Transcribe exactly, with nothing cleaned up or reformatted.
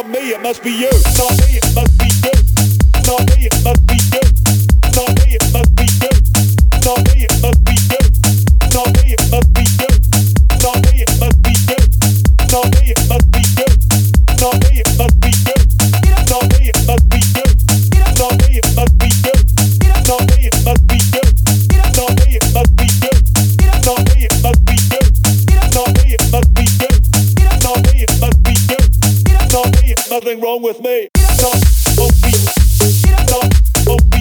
not me, it must be you. It's not me, it must be you. It's not me, it must be you. It's not me, it must be you. It's not me, it must be you. It's not me, it must be you. It's not me, it must be you. It's not me, it must be you. It's not me, it must be you. It's not me, it must be you. It's not me, it must be you. It's not me, it must be you. It's not me, it must be you. It's not me, it must be you. It's not me, it must be you. It's not me, it must be you. It's not me, it's nothing wrong with me. It's not, won't be. It's not, won't be.